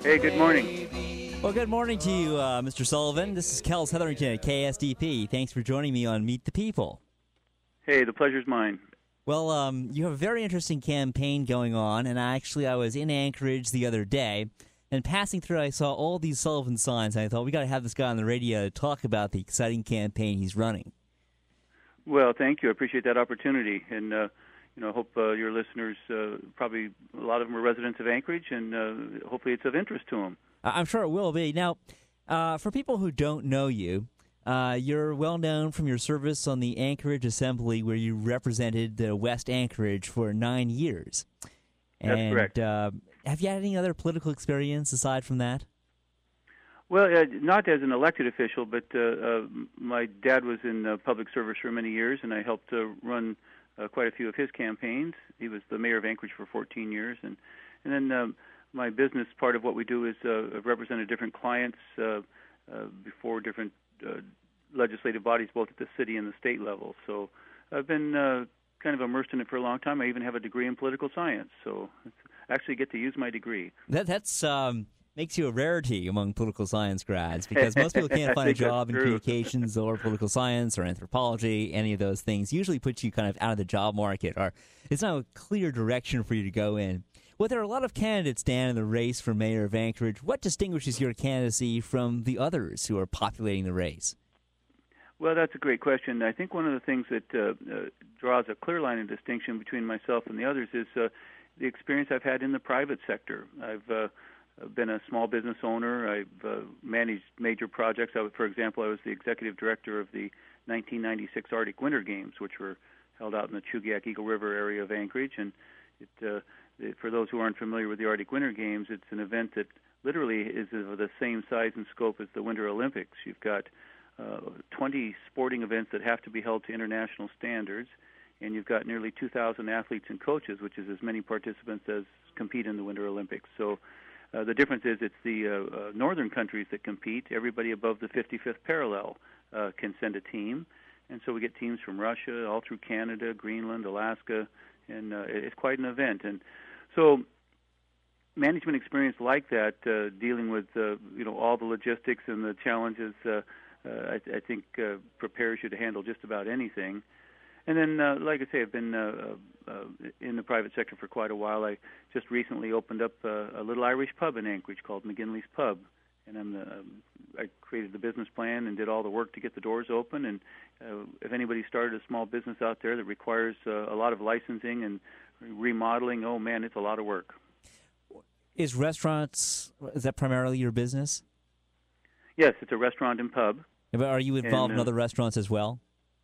Hey, good morning. Well, good morning to you, Mr. Sullivan. This is Kells Hetherington at KSDP. Thanks for joining me on Meet the People. Hey, the pleasure's mine. Well, you have a very interesting campaign going on, and I was in Anchorage the other day, and passing through, I saw all these Sullivan signs, and I thought, we got to have this guy on the radio to talk about the exciting campaign he's running. Well, thank you. I appreciate that opportunity, and I hope your listeners, probably a lot of them are residents of Anchorage, and hopefully it's of interest to them. I'm sure it will be. Now, for people who don't know you, you're well known from your service on the Anchorage Assembly, where you represented West Anchorage for 9 years. That's correct. Have you had any other political experience aside from that? Well, not as an elected official, but my dad was in public service for many years, and I helped run quite a few of his campaigns. He was the mayor of Anchorage for 14 years, and then my business, part of what we do is I've represented different clients before different legislative bodies, both at the city and the state level. So I've been kind of immersed in it for a long time. I even have a degree in political science, so I actually get to use my degree. That's makes you a rarity among political science grads, because most people can't find a job in communications or political science or anthropology. Any of those things usually puts you kind of out of the job market, or it's not a clear direction for you to go in. Well, there are a lot of candidates, Dan, in the race for mayor of Anchorage. What distinguishes your candidacy from the others who are populating the race? Well, that's a great question. I think one of the things that draws a clear line of distinction between myself and the others is the experience I've had in the private sector. I've been a small business owner. I've managed major projects. For example, I was the executive director of the 1996 Arctic Winter Games, which were held out in the Chugiak-Eagle River area of Anchorage. And for those who aren't familiar with the Arctic Winter Games, it's an event that literally is of the same size and scope as the Winter Olympics. You've got 20 sporting events that have to be held to international standards, and you've got nearly 2,000 athletes and coaches, which is as many participants as compete in the Winter Olympics. So the difference is it's the northern countries that compete. Everybody above the 55th parallel can send a team, and so we get teams from Russia, all through Canada, Greenland, Alaska, and it's quite an event. And so management experience like that, dealing with all the logistics and the challenges, I think prepares you to handle just about anything. And then, like I say, I've been in the private sector for quite a while. I just recently opened up a little Irish pub in Anchorage called McGinley's Pub, and I created the business plan and did all the work to get the doors open. And if anybody started a small business out there that requires a lot of licensing and remodeling, oh man, it's a lot of work. Is that primarily your business? Yes, it's a restaurant and pub. But are you involved in other restaurants as well?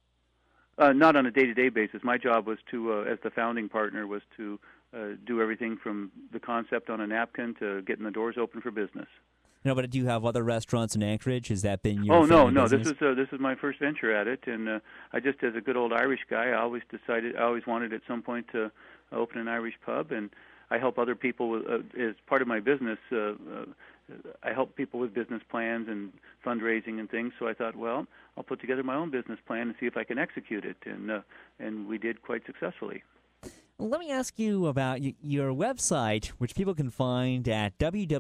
Not on a day-to-day basis. My job was to, as the founding partner, was to do everything from the concept on a napkin to getting the doors open for business. No, but do you have other restaurants in Anchorage? Has that been your no. business? This is my first venture at it, and I just, as a good old Irish guy, I always wanted at some point to open an Irish pub, and I help other people as part of my business. I help people with business plans and fundraising and things. So I thought, well, I'll put together my own business plan and see if I can execute it, and we did quite successfully. Let me ask you about your website, which people can find at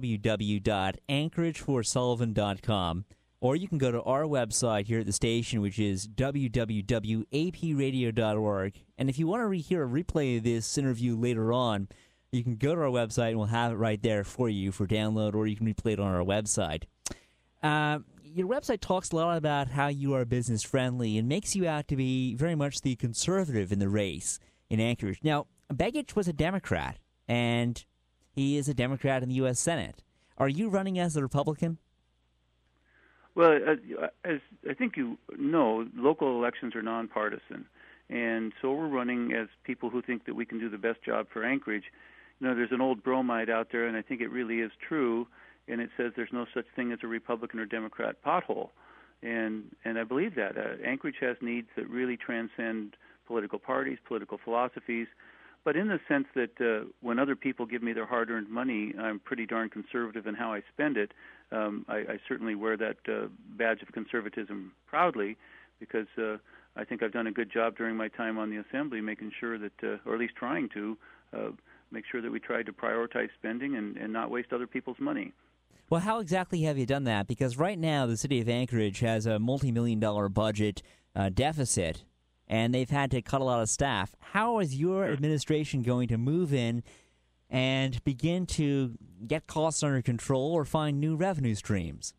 www.anchorageforsullivan.com, or you can go to our website here at the station, which is www.apradio.org. And if you want to hear a replay of this interview later on, you can go to our website and we'll have it right there for you for download, or you can replay it on our website. Your website talks a lot about how you are business friendly and makes you out to be very much the conservative in the race in Anchorage. Now, Begich was a Democrat, and he is a Democrat in the U.S. Senate. Are you running as a Republican? Well, as I think you know, local elections are nonpartisan, and so we're running as people who think that we can do the best job for Anchorage. You know, there's an old bromide out there, and I think it really is true, and it says there's no such thing as a Republican or Democrat pothole, and I believe that. Anchorage has needs that really transcend political parties, political philosophies, but in the sense that when other people give me their hard-earned money, I'm pretty darn conservative in how I spend it. I certainly wear that badge of conservatism proudly, because I think I've done a good job during my time on the Assembly making sure that, or at least trying to, make sure that we try to prioritize spending and not waste other people's money. Well, how exactly have you done that? Because right now the city of Anchorage has a multi-million-dollar budget deficit, and they've had to cut a lot of staff. How is your administration going to move in and begin to get costs under control or find new revenue streams?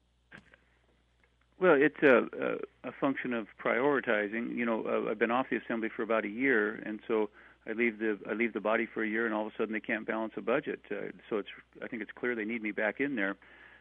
Well, it's a function of prioritizing. You know, I've been off the assembly for about a year, and so I leave the body for a year, and all of a sudden they can't balance a budget. So I think it's clear they need me back in there.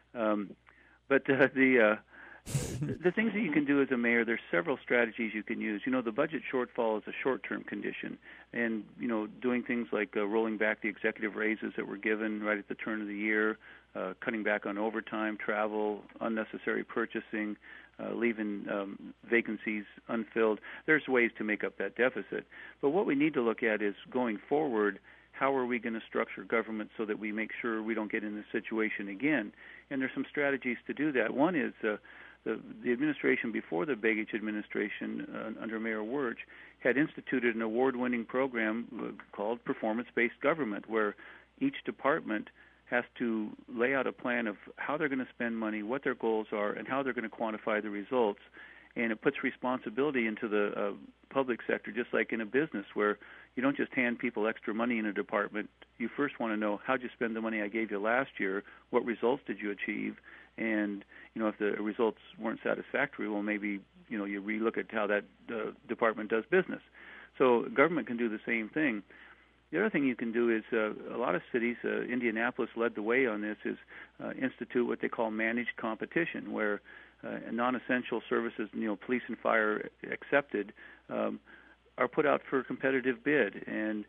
But the things that you can do as a mayor, there's several strategies you can use. You know, the budget shortfall is a short-term condition, and you know, doing things like rolling back the executive raises that were given right at the turn of the year, cutting back on overtime, travel, unnecessary purchasing, leaving vacancies unfilled. There's ways to make up that deficit. But what we need to look at is going forward, how are we going to structure government so that we make sure we don't get in this situation again? And there's some strategies to do that. One is the administration before the Begich administration under Mayor Wirch had instituted an award-winning program called performance-based government, where each department has to lay out a plan of how they're going to spend money, what their goals are, and how they're going to quantify the results. And it puts responsibility into the public sector, just like in a business where you don't just hand people extra money in a department. You first want to know, how'd you spend the money I gave you last year? What results did you achieve? And, you know, if the results weren't satisfactory, well, maybe, you know, you relook at how that department does business. So government can do the same thing. The other thing you can do is a lot of cities, Indianapolis led the way on this, is institute what they call managed competition, where non-essential services, you know, police and fire accepted, are put out for a competitive bid. And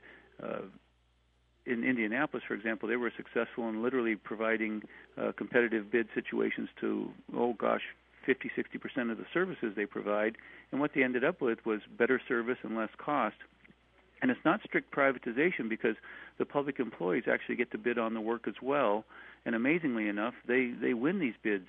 in Indianapolis, for example, they were successful in literally providing competitive bid situations to, 50-60% of the services they provide. And what they ended up with was better service and less cost. And it's not strict privatization, because the public employees actually get to bid on the work as well. And amazingly enough, they win these bids,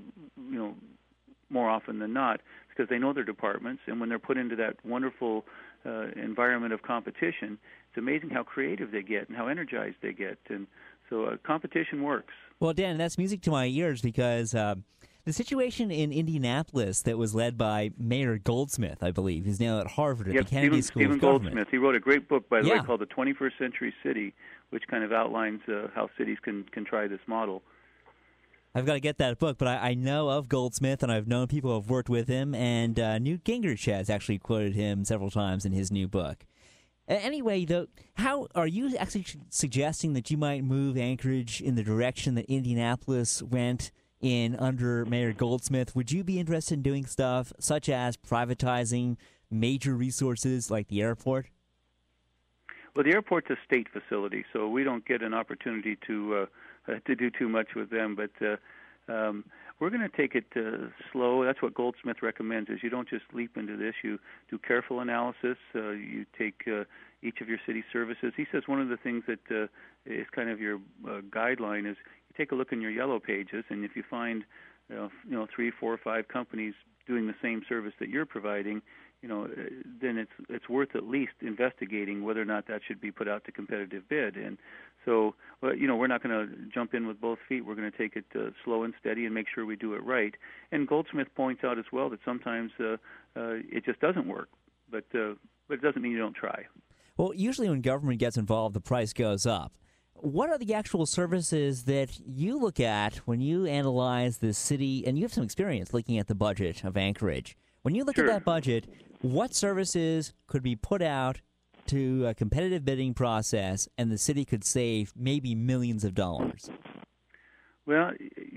more often than not, because they know their departments. And when they're put into that wonderful environment of competition, it's amazing how creative they get and how energized they get. And so competition works. Well, Dan, that's music to my ears, because the situation in Indianapolis that was led by Mayor Goldsmith, I believe, who's now at Harvard at the Kennedy School of Government. Goldsmith. He wrote a great book, by the way, called The 21st Century City, which kind of outlines how cities can try this model. I've got to get that book, but I know of Goldsmith, and I've known people who have worked with him, and Newt Gingrich has actually quoted him several times in his new book. Anyway, though, how are you actually suggesting that you might move Anchorage in the direction that Indianapolis went in under Mayor Goldsmith? Would you be interested in doing stuff such as privatizing major resources like the airport? Well, the airport's a state facility, so we don't get an opportunity to do too much with them. But we're going to take it slow. That's what Goldsmith recommends: is you don't just leap into this. You do careful analysis. You take each of your city services. He says one of the things that is kind of your guideline is you take a look in your yellow pages, and if you find 3, 4, 5 companies doing the same service that you're providing, then it's worth at least investigating whether or not that should be put out to competitive bid. And so, we're not going to jump in with both feet. We're going to take it slow and steady and make sure we do it right. And Goldsmith points out as well that sometimes it just doesn't work, but it doesn't mean you don't try. Well, usually when government gets involved, the price goes up. What are the actual services that you look at when you analyze the city, and you have some experience looking at the budget of Anchorage? When you look at that budget, what services could be put out to a competitive bidding process and the city could save maybe millions of dollars? Well,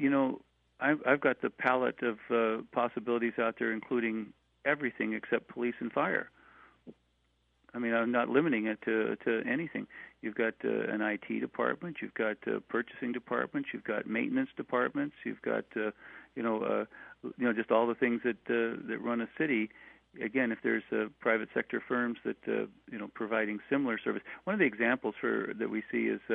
I've got the palette of possibilities out there, including everything except police and fire. I mean, I'm not limiting it to anything. You've got an IT department, you've got purchasing departments, you've got maintenance departments, you've got just all the things that run a city. Again, if there's private sector firms that providing similar service. One of the examples that we see is,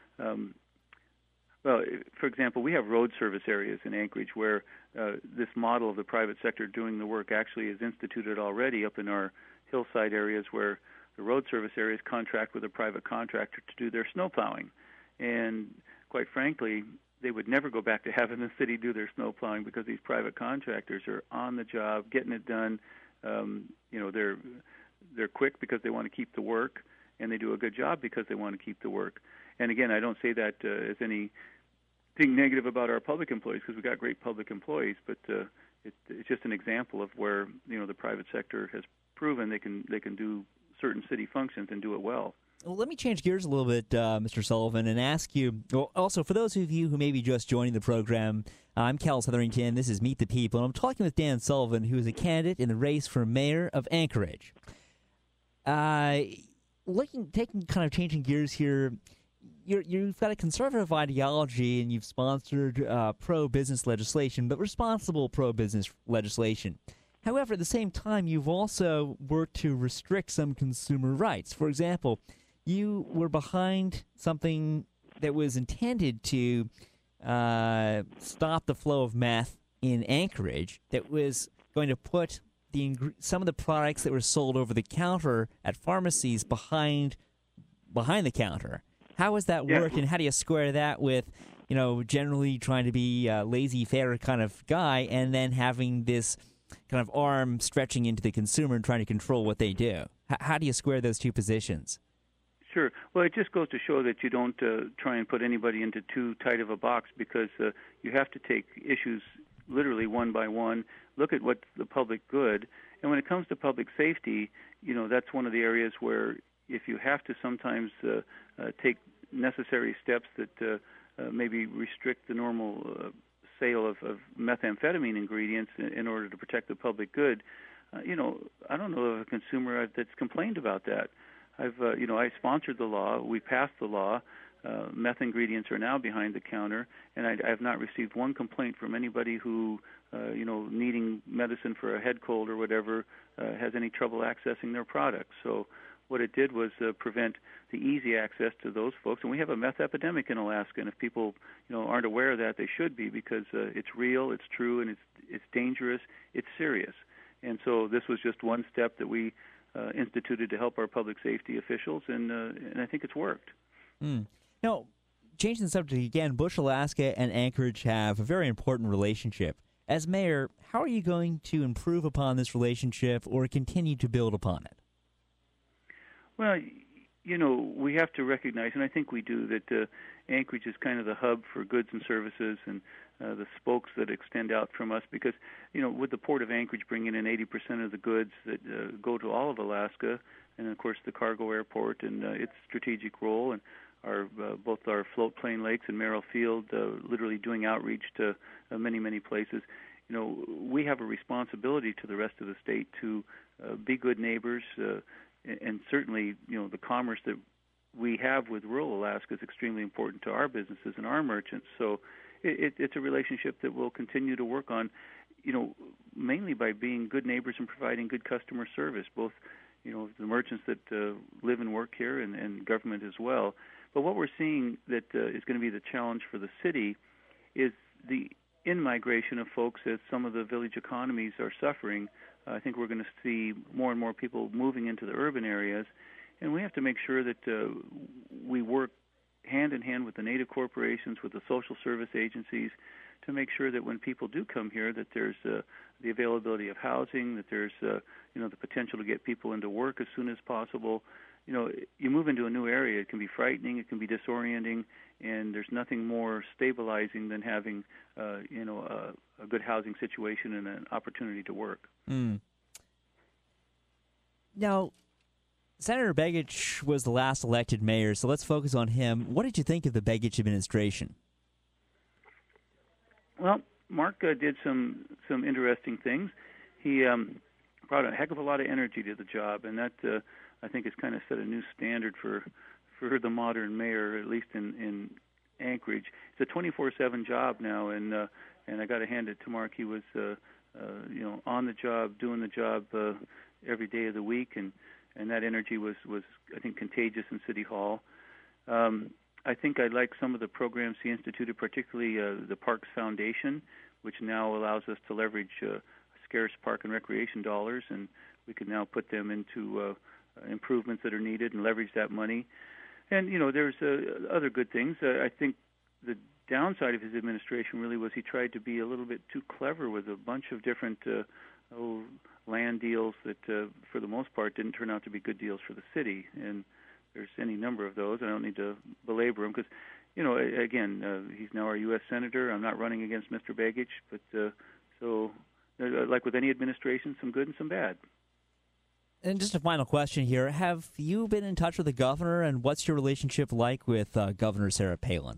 for example, we have road service areas in Anchorage where this model of the private sector doing the work actually is instituted already up in our hillside areas where the road service areas contract with a private contractor to do their snow plowing. And quite frankly, they would never go back to having the city do their snow plowing because these private contractors are on the job, getting it done. They're quick because they want to keep the work, and they do a good job because they want to keep the work. And again, I don't say that as anything negative about our public employees, because we've got great public employees, but it's just an example of where the private sector has proven they can do certain city functions and do it well. Well, let me change gears a little bit, Mr. Sullivan, and ask you, well, also for those of you who may be just joining the program, I'm Cal Hetherington, this is Meet the People, and I'm talking with Dan Sullivan, who is a candidate in the race for mayor of Anchorage. Changing gears here, you've got a conservative ideology and you've sponsored pro-business legislation, but responsible pro-business legislation. However, at the same time, you've also worked to restrict some consumer rights. For example, you were behind something that was intended to stop the flow of meth in Anchorage that was going to put some of the products that were sold over the counter at pharmacies behind the counter. How has that worked, and how do you square that with, generally trying to be a laissez-faire kind of guy and then having this kind of arm stretching into the consumer and trying to control what they do? How do you square those two positions? Sure. Well, it just goes to show that you don't try and put anybody into too tight of a box, because you have to take issues literally one by one, look at what's the public good. And when it comes to public safety, that's one of the areas where if you have to sometimes take necessary steps that maybe restrict the normal sale of methamphetamine ingredients in order to protect the public good, I don't know of a consumer that's complained about that. I sponsored the law. We passed the law. Meth ingredients are now behind the counter, and I have not received one complaint from anybody who, needing medicine for a head cold or whatever, has any trouble accessing their products. So what it did was prevent the easy access to those folks. And we have a meth epidemic in Alaska, and if people, aren't aware of that, they should be, because it's real, it's true, and it's dangerous, it's serious. And so this was just one step that we instituted to help our public safety officials, and I think it's worked. Now, changing the subject again, Bush, Alaska, and Anchorage have a very important relationship. As mayor, how are you going to improve upon this relationship or continue to build upon it? Well, we have to recognize, and I think we do, that Anchorage is kind of the hub for goods and services, and the spokes that extend out from us, because, with the Port of Anchorage bringing in 80% of the goods that go to all of Alaska, and, of course, the cargo airport and its strategic role, and both our float plane lakes and Merrill Field literally doing outreach to many, many places, we have a responsibility to the rest of the state to be good neighbors, and certainly, the commerce that we have with rural Alaska is extremely important to our businesses and our merchants. So it's a relationship that we'll continue to work on, mainly by being good neighbors and providing good customer service, both, the merchants that live and work here and government as well. But what we're seeing that is going to be the challenge for the city is the in-migration of folks as some of the village economies are suffering. I think we're going to see more and more people moving into the urban areas, and we have to make sure that we work hand in hand with the native corporations, with the social service agencies, to make sure that when people do come here, that there's the availability of housing, that there's the potential to get people into work as soon as possible. You move into a new area, it can be frightening, it can be disorienting, and there's nothing more stabilizing than having a good housing situation and an opportunity to work. Now, Senator Begich was the last elected mayor, so let's focus on him. What did you think of the Begich administration? Well, Mark did some interesting things. He brought a heck of a lot of energy to the job, and that I think has kind of set a new standard for the modern mayor, at least in Anchorage. It's a 24/7 job now, and I got to hand it to Mark. He was on the job, doing the job every day of the week, and that energy was I think contagious in City Hall. I think I like some of the programs he instituted, particularly the Parks Foundation, which now allows us to leverage scarce park and recreation dollars, and we can now put them into improvements that are needed and leverage that money. And, there's other good things. I think the downside of his administration really was he tried to be a little bit too clever with a bunch of different land deals that, for the most part, didn't turn out to be good deals for the city. And there's any number of those. I don't need to belabor them because, again, he's now our U.S. Senator. I'm not running against Mr. Begich, but so like with any administration, some good and some bad. And just a final question here. Have you been in touch with the governor, and what's your relationship like with Governor Sarah Palin?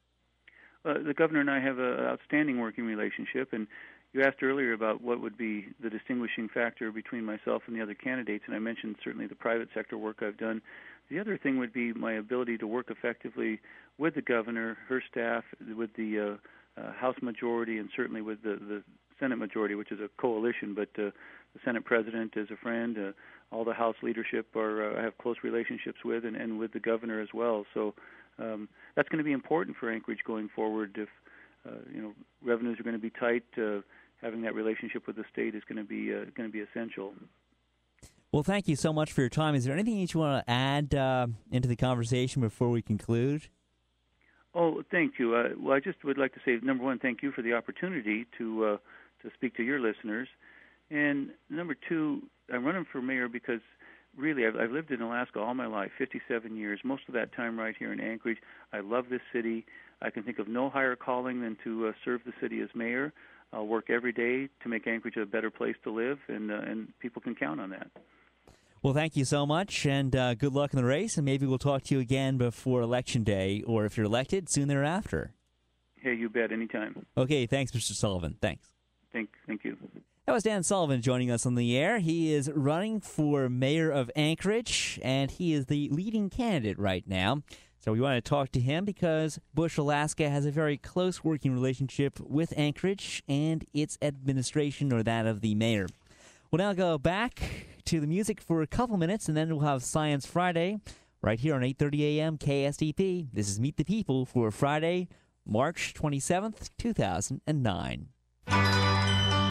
The governor and I have an outstanding working relationship, and you asked earlier about what would be the distinguishing factor between myself and the other candidates, and I mentioned certainly the private sector work I've done. The other thing would be my ability to work effectively with the governor, her staff, with the House majority, and certainly with the Senate majority, which is a coalition, but the Senate president is a friend. All the House leadership I have close relationships with, and with the governor as well. So that's going to be important for Anchorage going forward. If revenues are going to be tight, having that relationship with the state is going to be essential. Well, thank you so much for your time. Is there anything that you want to add into the conversation before we conclude? Oh, thank you. Well, I just would like to say, number one, thank you for the opportunity to speak to your listeners. And number two, I'm running for mayor because really I've lived in Alaska all my life, 57 years, most of that time right here in Anchorage. I love this city. I can think of no higher calling than to serve the city as mayor. I'll work every day to make Anchorage a better place to live, and people can count on that. Well, thank you so much, and good luck in the race, and maybe we'll talk to you again before Election Day, or if you're elected, soon thereafter. Hey, you bet, anytime. Okay, thanks, Mr. Sullivan. Thanks. Thank you. That was Dan Sullivan joining us on the air. He is running for mayor of Anchorage, and he is the leading candidate right now. So we want to talk to him because Bush, Alaska has a very close working relationship with Anchorage and its administration, or that of the mayor. We'll now go back to the music for a couple minutes, and then we'll have Science Friday right here on 8:30 a.m. KSTP. This is Meet the People for Friday, March 27th, 2009.